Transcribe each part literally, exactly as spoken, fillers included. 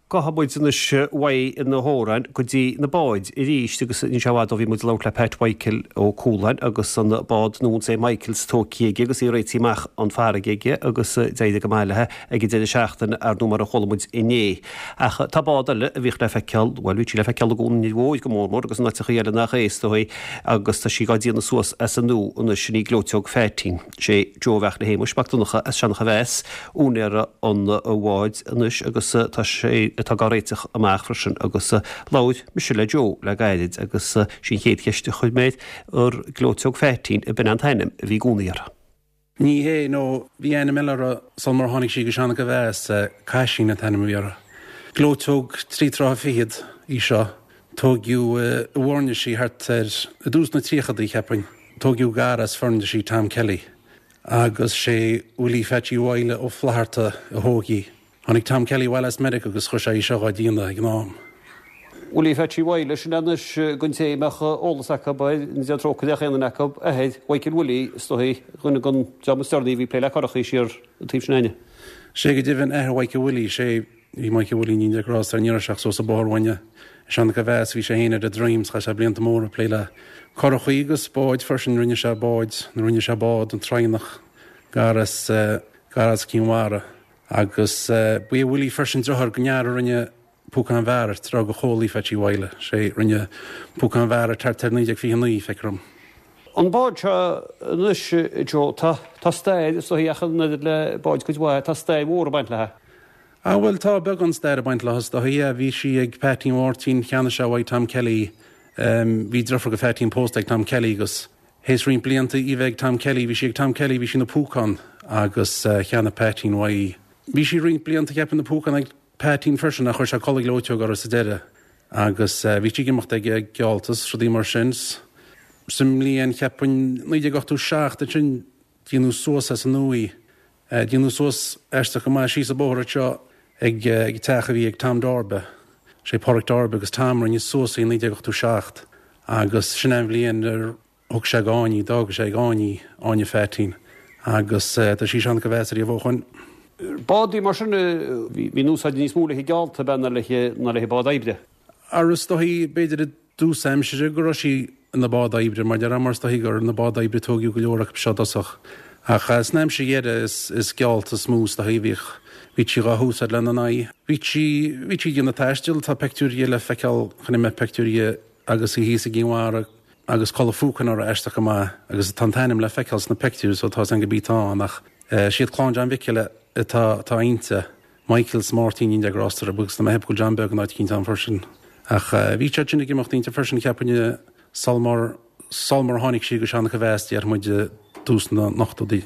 Gohabwyd yn ys wai yn y horan, gwyddi na bod i ddys, agos ni'n siarad o fi mwyd lawr Pet Michael o Cwlan, agos yn bod nhw'n se Michael's to ciegi, agos i reit i mach ond ffarag egi, agos dweud y gymael ha, ag i dweud y siachtyn ar nwmar o cholwyd i ni. Ach, ta bod yl, y fych leffecial, wel, wyt ti leffecial o gwn i fwyd gymormor, agos yn atach i elyn ach eist o hi, agos ta si gael yn y sŵs as yn nhw, yn ys ni glwtiog ffertin, se jo fech na heim, ys bach dynach as sianach a fes, wnir yn y wad yn ys, agos ta si tá garéiteach amach frisin agus lawd Michelle Jo le gaidid agus sin chéad ceiste chuid méid ar glóteog fertín i ben an tainem bhí gúnaíar. Ní hé nó bhí ana millara salmar tháinig sí go seanna go bheits caiisií na tainem bhíara. Glóteog trí trá fiad í seo tógiú bhórne sí hart ar a dús na tríchadaí chepain tógiú garas fornde sí Tom Kelly agus sé úlí fetí bhaile ó flaharta a hógaí. Hannig Tom Kelly Wallace Medic agus chusa í seo dína ag nám. Uli fetí bhaile sin anas gunté meach ólas aca baid ní trócha deach éana aca a héad Michael Woolley stohí chuna gun jam stardaí bhí pléile carach sír tíb sinine. Sé go dtíhann ar Michael Woolley sé bhí Michael Woolley ní degrás ar níar seach sós a bórhaine. Seanna go bheits bhí sé héanaar de Dreams cha sé blianta mór a pléile carach agus báid fersin rinne sé báid na rinne sé bád an treinach garas garas cínhara. Agus uh, bu bhfuil fersin drothar gnear rinne púcan bhar trá go cholaí fetí bhaile sé rinne púcan bhar tar tarníideag fi naí fecrum. An báid se nus Jo tá staid so hiachan le báid go bhá tá staid mór baint le. A bhfuil tá beg an staid baint le do hí bhí si ag Patty Martin cheanna se bhaid Tom Kelly um, hí drofa go fetín post ag Tom Kelly agus hés rin blianta i bheith Tom Kelly hí si ag Tom Kelly hí sin na púcan agus uh, cheanna Patty Wai. Bhí si ring blianta ceapan na púcan ag Pattín fersin a chuir se colig leoteog ar sa deire agus bhí si gimocht ag gealtas rodí mar sins. Sim líon ceapan níide gachtú seach de sin díanú suas as an nuí. Díanú suas eiste go mai sí sa bóthra seo ag ag techa bhí ag Tom Darby. sé Pádraig Darby agus Tom rinne suasaí níide gachtú seacht agus sin an bhlion ar thug sé gáiní dag sé gáiní áine fetín agus tá sí sean go bheits ar a bhchan. Bádí mar sin hí núsáid níos múla i gealta benna le le bád aibre. Agus do hí beidir dús aimsire go sí na bád aibre, mar de ramars do hí gur na bád aibre tógiú go leorach seodasach. A chas neim sé dhéire is is gealta smús do híhích hí si go húsad le na naí. Hí si gin na teistil tá pectúrí le feiceal chuna me pectúrí agus i híos a gínhhar agus chola fúcan ar eisteach go má agus tantainnim le feiceals na pectúr so tá an go bítá nach siad chláin an bhiciile tá tá ainte Michael's Martin in de grastar a bugus na heb go Janberg na cinn an fersin. Ach bhí sin gimocht inte fersin ceapanne salmar salmar hánig sí go seanna go bheits ar muide dús na nachtodí.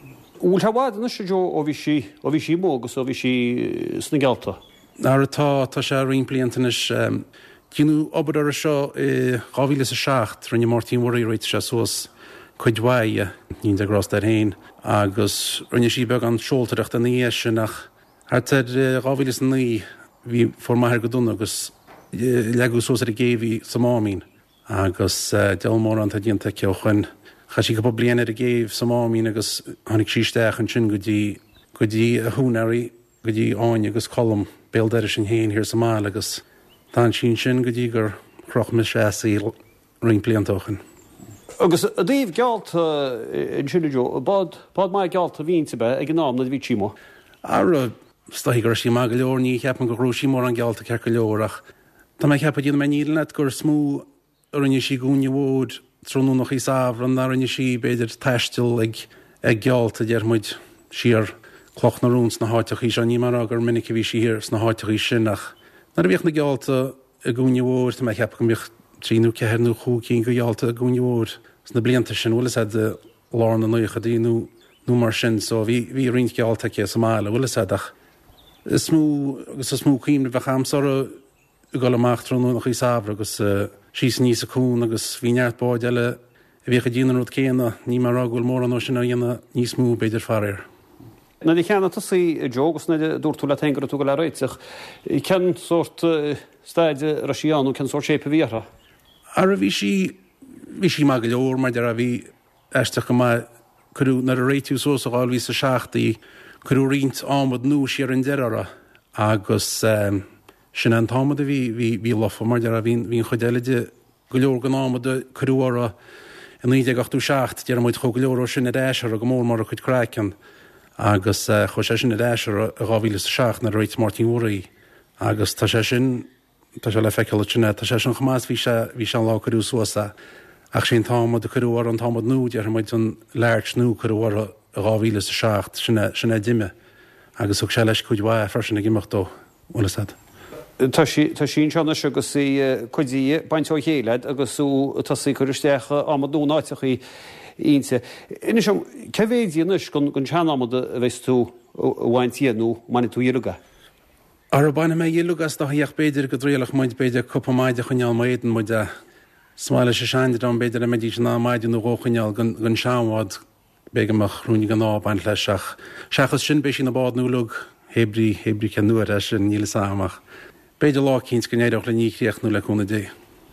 Úl haád na sé Jo ó bhí si ó bhí si mógus ó bhí si sna gealta. Ar atá tá sé rin bliantanis cinú obadar a seo gáhíle a seacht rinne Martin Murray réit se suas chuidhaide ní de gras ar héin agus rinne sí beg an seoltareacht an níos sin nach hat er gáhílas ní hí formathir go dún agus legus sós a géhí sa mámín agus dealmór an tá dionanta ce chuin cha sí go bliana a géh sa mámín agus tháinig síisteach an sin go dtí go dtí a húnairí go dtí áin agus colm béaldeidir sin héin hir sa má agus tá sin sin go dtí gur croch me sé í ring bliantóchan. Agus a dtíobh gealta in sinna Jo, bád mai gealta vínnta be ag ná na bhí tímo. Ar staí gur sí má go leor ní cheapan go rúsí mór an gealta cear go leorach. Tá mai cheappa díana me nílan gur smú rinne sí gúne bhód trónú nach í sábhar an rinne sí beidir teistil ag ag gealta dearmuid siar cloch na rúns na háiteach í se ní mar agur minic bhí sí hir na háiteach í sinnach. Na bhíoch na gealta a gúne bhór tá mai cheappa go mbeoch tríú ceirnú chuúcín go gealta a gúne bhór. Na blianta sin bhfuil sé de lána nucha díú nó mar sin so bhí bhí rint gealta ce sa mála bhfuil séach. Is smú agus is smú cíimna bheith chamsar a go amach trúnú nach í sábhar agus síos níos a cún agus bhí neart báid eile a bhícha díananút céanna ní mar aghfuil mór an sin a dhéanana níos mú beidir farir. Na dí cheanna í jogus na dúirtú le teangar tú go le réiteach. Cen sort staide Rasianú cen sort sépa bhíartha? Ar a bhí sí Bhí sí má go leor mar de a bhí eisteach go chuú nar a réitiú sós aáil hí sa seachtaí chuú rint ámod nó siar an deara agus um, sin an támada bhí hí lofa mar dear a bhín hín chodéide go leor gan ámada cruúra in níide gachtú seacht dear muid cho leor sin na déisiar a go mór mar a chud crackan agus chu sé sin na déisiar a gáhíle seach na réit Martin Úraí agus tá sé sin tá sé le feiceil sinna tá sé sin chomás bhí bhí se lá chuú suasa ach sin támad a chuúar an támad nó dear muid an leirt nó chuúar a gáhíle seacht sinna sinna diime agus ug se leis chuidhá fersinna gimachtó úlasad. Tá sin seanna agus í chuidí baintó chéileid agus sú tasí chuiristeach amadú náiteach í ínte. Ina sem cehédíanais gon gon teanamad a bheits tú bhaintíanú manna tú iruga. Ar a bainna mé ilugas dá dhéach beidir go dréalach muid beidir cuppamáide chuneal maiden muid a smáile sé seindir an beidir a médí ná maidin nó róchaneal gon seanhád bégamach rúnig gan ábaint leiseach. Seachas sin bééis sin na bád núlug hebrí hebrí ce nuair a sin níle sáach. Beidir lá cíns go néidirach le níríocht nó leúna dé.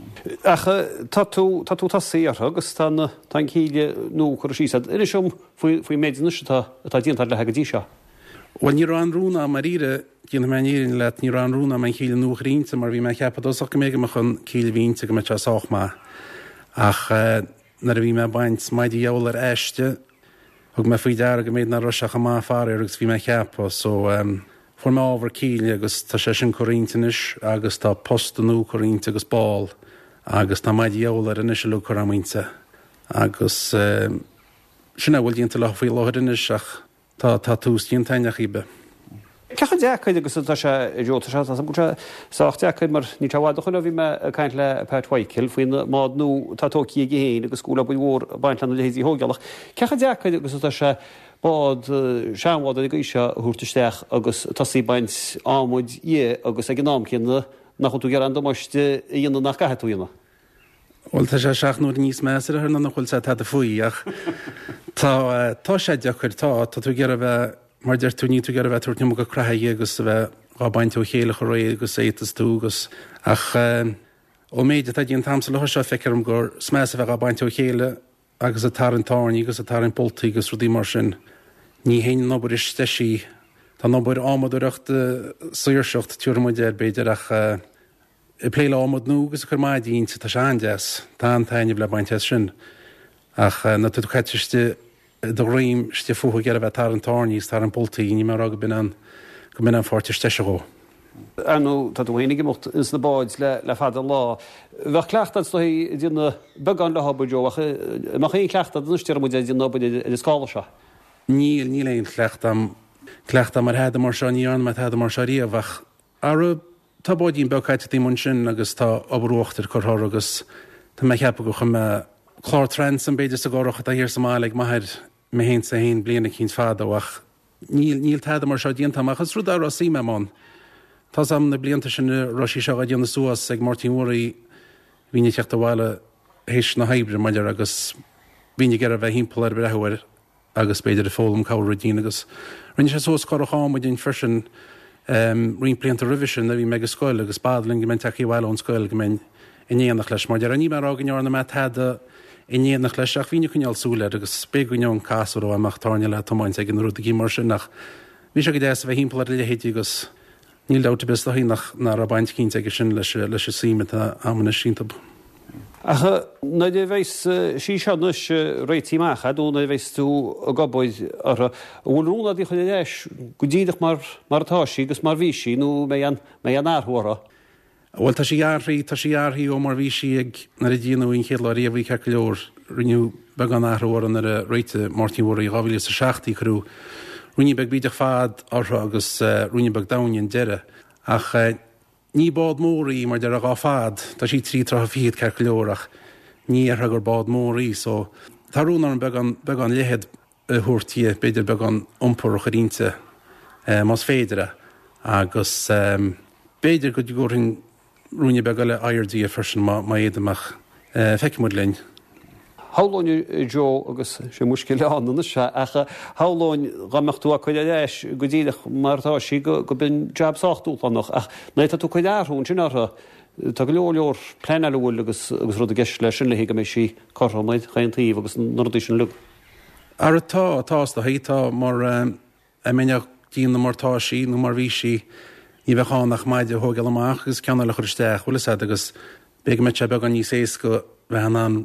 Acha tú tá séar agus tá cíile nó chu síad. Ina sem faoi méidirna atá díontar le hegadí seo. Well ní an rúna mar ire gin me írin le ní an rúna me cíle núrínta mar bhí me chepa dosach go méige chun cíle vínta go me te soach má. Ach na a bhí me baint maidí jouler eiste thug me faoi dear go méid na roiseach a má far agus bhí me chepa so um, for me ábhar cíle agus tá sé sin choíntanis agus tá postanú choínta agus ball agus tá maidí jouler in isisiú chu amhainte agus um, sinna bhfuil dínta le faoi láharinis ach tá tá tús díon taineach ibe. Cecha dechaid agus tá sé idiota se go sátechaid mar ní teháda chuna bhí me caiint le Pethaicil faoin mád nó tátóí héin agus scúla bu mhór baintlan le héí hógealach. Cecha dechaid agus tá sé bád seanháda go ise thuúirtaisteach agus tasí baint ámuid é agus ag gnám cinna nach chu tú gar an domáiste dhéana nach gatheúína. Well tá sé seach nó níos measar ar na nachhfuil sé a faoíach. Tá tá sé deachir tá tá tú gar a bheith mar deir tú ní tú gar a bheith tuairtnim go crathaí agus a bheith á baint ó chéile chu ré agus étas túgus ach ó méide a díon tamsa le seo feicearm gur smés a bheith á baint ó chéile agus a tar an táirní agus a tar an boltaí agus rudí mar sin ní héin nóbar is steisií tá nóbar ámadúireachta suirseocht túrmidéir beidir ach I pléile ámod núgus chur maid dínta tá se andeas tá an taineh le baint sin ach na tú chaiteiste do réim ste fucha gar a bheith tar an táníos tar an boltaí ní mar aga bin an go bin an fáte steisegó. Anú tá bhhainnig mocht is na báid le le fada lá. Bheith cleachtan sto dtíanana began le habbaidúach marché cleachta nustear mu dí nóbad i scála se. Níl ní léon cleachtam cleachta mar head mar se níán me head mar se riamhach ar tá báidín bechaite tí mun sin agus tá abróachtar chuthir agus tá me cheappa go chu me chlár trend an beidir sa gáracha a hir somáleg maithir mé hén sa hén bliana cín fádaach níl níl teada mar se diontamach chus rud ará sí meán. Tá am na blianta sin roisí se a dionana suasas ag Martin Úraí híine teachta bhile hééis na hebre maidir agus bhíine gar a bheith hímpla ar brethhair agus beidir a fólam cáradín agus rinne sé sós choráid din frisin Um, rin blianta revision a bhí mega scoil agus badling gomen taí bhile an scoil gomen inéannach leis mar de a ní mar ágannearna me heada inéannach leis ach híine chuneal súile agus spéúneon casú amach táine le tomáint ag an rúta í mar sin nach bhí se go dé a bheith hímpla le hétí agus níl dáta be a hí nach ná a baint cín ag sin leis leis síime amna síntab. Acha na dé bhéis sí seanus réitíach a dúna bhéis tú a gabóid ar bhúlrúna dí chuile leis go ddíideach mar martáí agus mar bhísí nó mé an áthra. Bhil tá síhearthaí tá síhearthaí ó mar bhísí ag na ddíanamhín chéad le riamhí ce leor riniu began áthhran ar a réite Martin Úraí gáhíle sa seaachtaí cruú. Rúine beh bíidir fad átha agus rúine beh dain deire ach ní bád mórí mar de a gá fad, tá sí trí tra fiad ce leorach ní ar gur bád mórí, so Tarúnar an began began lehead thuirtí beidir began ompur choínte más féidirre agus um, beidir go dúrin rúne be le airdí a fersin má éidirach feicimú lein. Háláin Jo agus sé muiscil leanna se acha háláin gamechtú a chuile leis go ddíach martá sí go go bin jobsáchtúpannach ach na tú chuidearún sin artha tá go leor pleanúil agus agus rud a geis leis sin le hiige mé sí choid chaontaíh agus nordí sin lu. Ar atá atásta hétá mar a méineach díana martá sí nó mar bhí sí í bheitá nach maidide thógal amach agus ceanna le chuirteach bhfuil sé agus beag me be an níos ééis go bheit an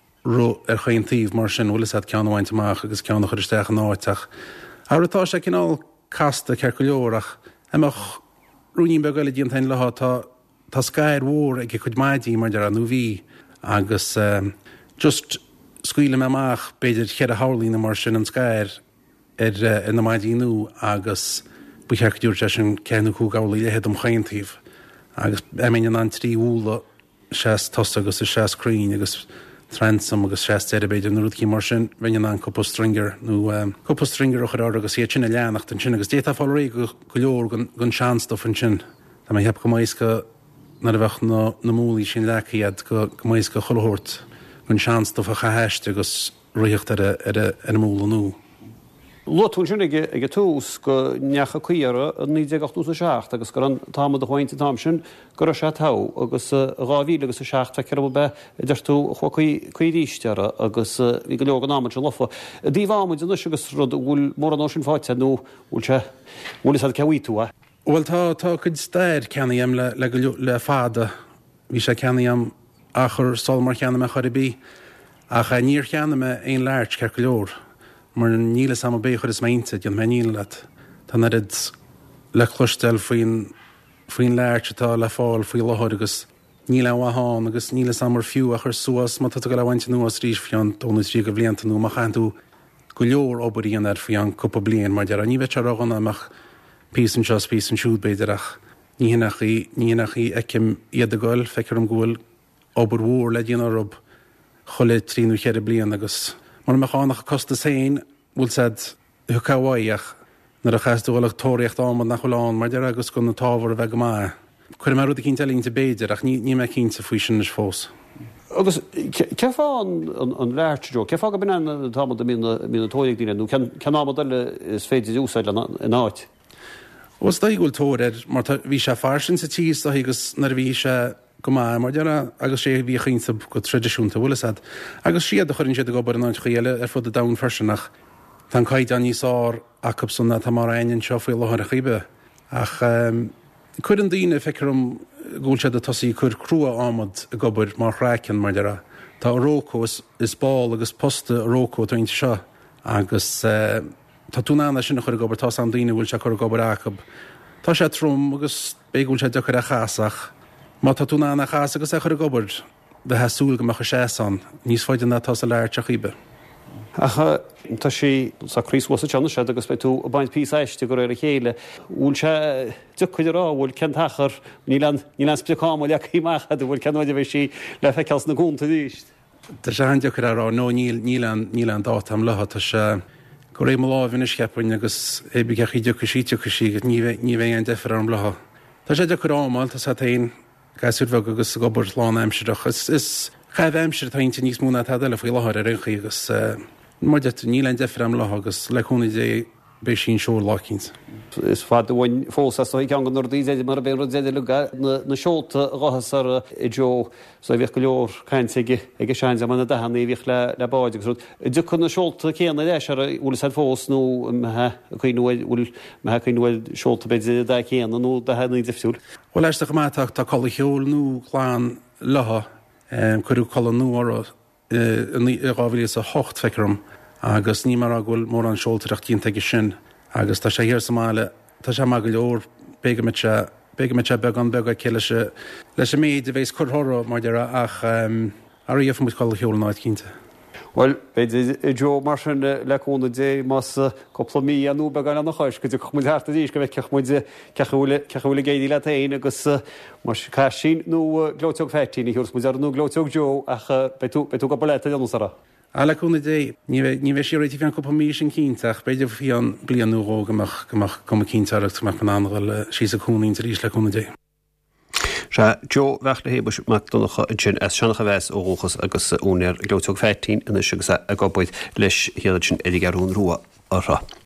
ru ar chaontíomh mar sin bhfuil sé ceanhaint amach agus ceanna chuirteach an áiteach. Áratá sé cinál casta ceir go leorach amach rúnín be goile díon tain leth tá tá scair mhór ag chud maidí mar de an nó bhí agus um, just scuile me amach beidir chead a hálína mar sin an scair ar uh, na maidíú agus bucheach dúir sin ceanú chu gálaí lehead am chaontíomh agus éíon an trí úla sé tosta agus is sécrín agus transam agus sé beidir na rúdcí mar sin bhaine an coppastringer nó um, coppastringer a chur agus sé sinna leannacht an sin agus déta fá ré go go leor gon seanstoff an sin Tá mé heb go maisca na a bheith na múlaí sin lechaíad go go maisca chohort gon seanstoff a chahéiste agus riocht ar an múla nó. Lotún sin ige túús go necha cuiara an ní gachtú a seach agus gur an támad a cháinte tám sin gur sé tá agus ráhí agus a seach ce be idirtú chuíríisteara agus í go legan náid se lofa. Díhhaid an agus rud bhfuil mór an sin fáite nó bhúil se bhúil a cehaítú. Well tá tá chud stair ceannaam le le le fáda hí sé ceannaam a chur solmar cheanna me choirbí a cha níor cheanna me éon leirt ceir go leor. Mar níle sam bé chud is méinte gan meníle leat. Tá rid le chlustel faoin faoin leirt atá le fáil faoi láthir agus níle bháán agus níle samar fiú a chur suas má go le bhainte nu as ríis fion tóna trí go bbliantanú má chaú go leor obaíon ar fion cuppa blion mar dear a ní bheitse aganna amach pí an seos pí an siúd beidirach níach í níach í ecim iad a gáil feicear an ghúil obair mhór le díana rob cholle tríú chead blian agus mar meánach costa féin bhfuil said thucáhaíach nar a chaúach tóireacht ámad nach choláán mar de agus go na táhar a bheith go mai. Cuir mar rud a cinn telínta béidir ach ní me cinnta faoi sin is fós. Agus ce fá an leirteo, ce fá go bin an támad mína tóigh díine, ce námad is féidir úsáid in áit. Os da ghúil tóir mar bhí sé farsin sa tíos agus nar bhí se go má mar deara agus sé bhí chinta go tradiisiúnta bhfuil sad. Agus siad a chuirn siad a gobar an áid chuile ar fud a dam farsinach Tá caiid an níosá acapsanna tá mar aon seo faoi láthir a chibe. Ach um, chuir an daine feicearm gúil sead a tosaí chur crua ámad a gobar mar chráicin mar deara. Tá rócó is, is báil agus posta rócó tainte seo agus uh, tá túnána sinna chuir gobar tá an daine bhfuil se chur gobar acab. Tá sé trom agus béúil sé dechar a chaasach. Má tá túnána chaas agus a chur gobar de heasúil go mecha séán, níos fáidir na tá a leir te chibe. Acha tá sí sa crísá tena sé agus be tú a baint píéisiste go réir a chéile. Bhúil se duchuidirrá bhfuil centachar ní ní spiáá le íachcha bhfuil ceáide bheith sí le feiceas na gúnta díist. Tá sé an dechar rá nó níl níl an dát am letha tá sé go ré láhína scepain agus ébigeí decha sí tucha sí ní bhéh an defar an letha. Tá sé dechar ámáil tá sa taon gaiúbheh agus gobar lán aimseach is chaibh aimseir tainte níos múna tá le faoi láthir a réchaí agus mar de níl an defar am leth agus leúna dé bé sin seoir lácins. Is fad bhain fós í cean gan díide mar bé déidir le na seolta rothas ar i deo so bhíh go leor caiint ag sein am na dehanna bhíh le le báid agus du chun na seolta céanna leis ar bhfuil sé fós nó bhfuil me chuinhfuil seolta beidir de chéanna nó de hena defisiúil. Bhil leiiste go maiach tá chola cheol nó chláán letha chuú chola nó ráhfuil a hocht feicem agus ní mar a ghfuil mór an seoltarach tínta sin agus tá sé hir somáile tá sé má go leor béige me se be an bega ce leis leis sé méid a bhééis chuthrá mar deara ach ar dhéh mu chola cheol náid cínta. Well, beidir i deo mar sin leúna dé más copplamí anú be gan nach chuis, go dú chmuid harta díos go bheith cemuide cehfuil géí le taon agus mar cai sin nó glóteog fetíí hús mu ar nó glóteog deo ach beú go boleta anúsara. A leúna dé ní bheith sé réití an coppamí sin cíntaach, beidir bhí an blianúró goach goach com cínteach meach an anil sí a cúnaín ríéis leúna dé. Se Jo bheith le hébe meachúnacha an sin as seannacha bheits óchas agus únéir glóteog fetíín ina sigus a gobaid leis héad sin idir garún ruá ará.